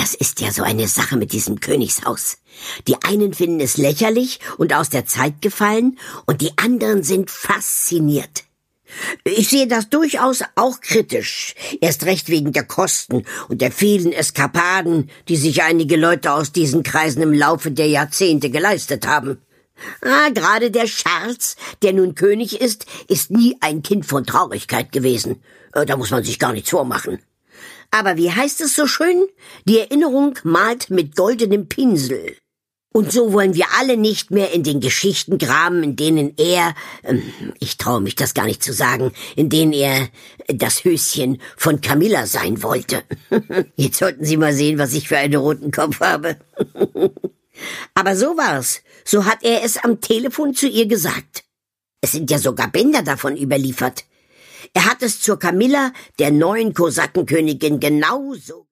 Das ist ja so eine Sache mit diesem Königshaus. Die einen finden es lächerlich und aus der Zeit gefallen, und die anderen sind fasziniert. Ich sehe das durchaus auch kritisch, erst recht wegen der Kosten und der vielen Eskapaden, die sich einige Leute aus diesen Kreisen im Laufe der Jahrzehnte geleistet haben. Gerade der Charles, der nun König ist nie ein Kind von Traurigkeit gewesen. Da muss man sich gar nichts vormachen. Aber wie heißt es so schön? Die Erinnerung malt mit goldenem Pinsel. Und so wollen wir alle nicht mehr in den Geschichten graben, in denen er, ich traue mich das gar nicht zu sagen, in denen er das Höschen von Camilla sein wollte. Jetzt sollten Sie mal sehen, was ich für einen roten Kopf habe. Aber so war's. So hat er es am Telefon zu ihr gesagt. Es sind ja sogar Bänder davon überliefert. Er hat es zur Camilla, der neuen Kosakenkönigin, genauso